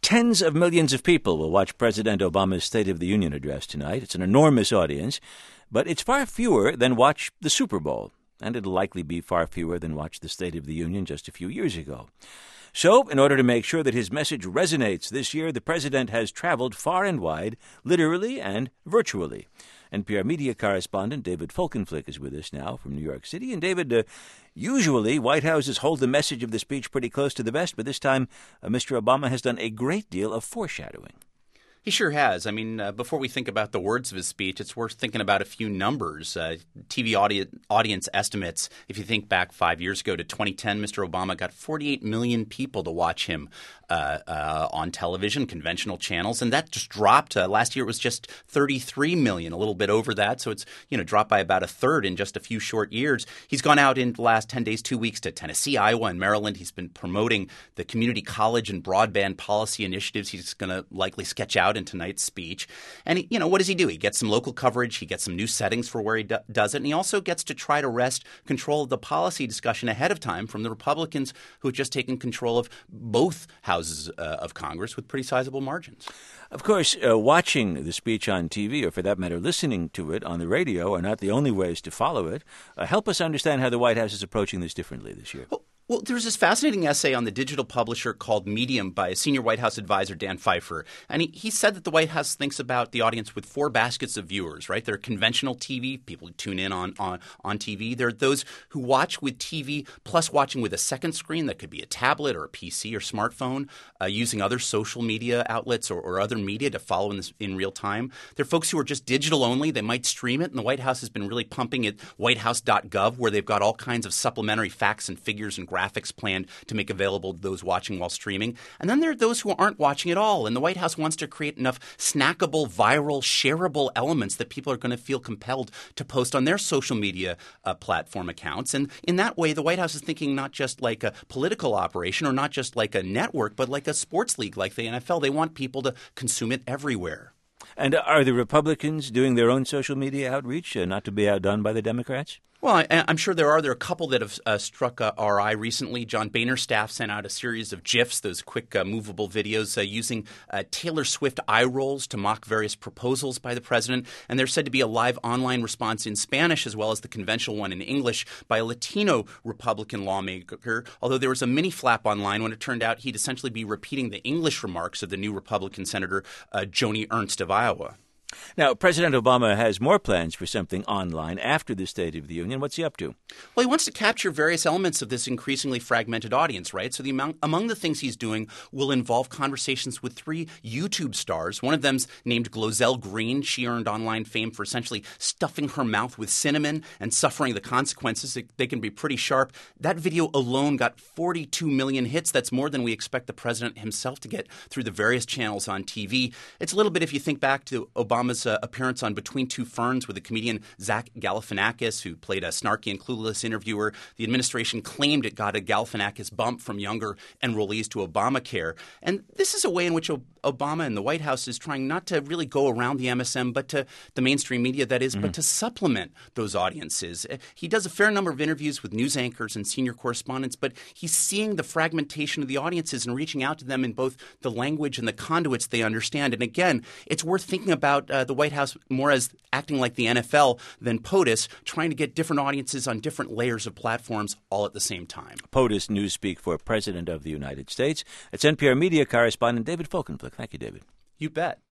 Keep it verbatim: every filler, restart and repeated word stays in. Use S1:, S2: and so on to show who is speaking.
S1: Tens of millions of people will watch President Obama's State of the Union address tonight. It's an enormous audience, but it's far fewer than watch the Super Bowl, and it'll likely be far fewer than watch the State of the Union just a few years ago. So, in order to make sure that his message resonates this year, the president has traveled far and wide, literally and virtually. N P R media correspondent David Folkenflik is with us now from New York City. And David, uh, usually White Houses hold the message of the speech pretty close to the vest, but this time uh, Mister Obama has done a great deal of foreshadowing.
S2: He sure has. I mean, uh, before we think about the words of his speech, it's worth thinking about a few numbers. Uh, T V audi- audience estimates, if you think back five years ago to twenty ten, Mister Obama got forty-eight million people to watch him uh, uh, on television, conventional channels, and that just dropped. Uh, last year it was just thirty-three million, a little bit over that. So it's, you know, dropped by about a third in just a few short years. He's gone out in the last ten days, two weeks to Tennessee, Iowa, and Maryland. He's been promoting the community college and broadband policy initiatives he's going to likely sketch out in tonight's speech. And, he, you know, what does he do? He gets some local coverage. He gets some new settings for where he do- does it. And he also gets to try to wrest control of the policy discussion ahead of time from the Republicans who have just taken control of both houses uh, of Congress with pretty sizable margins.
S1: Of course, uh, watching the speech on T V, or for that matter, listening to it on the radio, are not the only ways to follow it. Uh, help us understand how the White House is approaching this differently this year.
S2: Well, Well, there's this fascinating essay on the digital publisher called Medium by senior White House advisor Dan Pfeiffer. And he, he said that the White House thinks about the audience with four baskets of viewers, right? There are conventional T V, people who tune in on, on, on T V. There are those who watch with T V plus watching with a second screen that could be a tablet or a P C or smartphone, uh, using other social media outlets or, or other media to follow in, this, in real time. There are folks who are just digital only. They might stream it. And the White House has been really pumping at white house dot gov, where they've got all kinds of supplementary facts and figures and graphics graphics planned to make available to those watching while streaming. And then there are those who aren't watching at all. And the White House wants to create enough snackable, viral, shareable elements that people are going to feel compelled to post on their social media uh, platform accounts. And in that way, the White House is thinking not just like a political operation or not just like a network, but like a sports league like the N F L. They want people to consume it everywhere.
S1: And are the Republicans doing their own social media outreach, uh, not to be outdone by the Democrats?
S2: Well, I, I'm sure there are. There are a couple that have uh, struck uh, our eye recently. John Boehner's staff sent out a series of GIFs, those quick uh, movable videos, uh, using uh, Taylor Swift eye rolls to mock various proposals by the president. And there's said to be a live online response in Spanish as well as the conventional one in English by a Latino Republican lawmaker, although there was a mini flap online when it turned out he'd essentially be repeating the English remarks of the new Republican Senator uh, Joni Ernst of Iowa.
S1: Now, President Obama has more plans for something online after the State of the Union. What's he up to?
S2: Well, he wants to capture various elements of this increasingly fragmented audience, right? So the amount, among the things he's doing will involve conversations with three YouTube stars. One of them's named Glozell Green. She earned online fame for essentially stuffing her mouth with cinnamon and suffering the consequences. They can be pretty sharp. That video alone got forty-two million hits. That's more than we expect the president himself to get through the various channels on T V. It's a little bit, if you think back to Obama Obama's uh, appearance on Between Two Ferns with the comedian Zach Galifianakis, who played a snarky and clueless interviewer. The administration claimed it got a Galifianakis bump from younger enrollees to Obamacare. And this is a way in which o- Obama and the White House is trying not to really go around the M S M, but to the mainstream media, that is, mm-hmm. but to supplement those audiences. He does a fair number of interviews with news anchors and senior correspondents, but he's seeing the fragmentation of the audiences and reaching out to them in both the language and the conduits they understand. And again, it's worth thinking about uh, the White House more as acting like the N F L than POTUS, trying to get different audiences on different layers of platforms all at the same time.
S1: POTUS Newspeak for President of the United States. It's N P R media correspondent David Folkenflik. Thank you, David.
S2: You bet.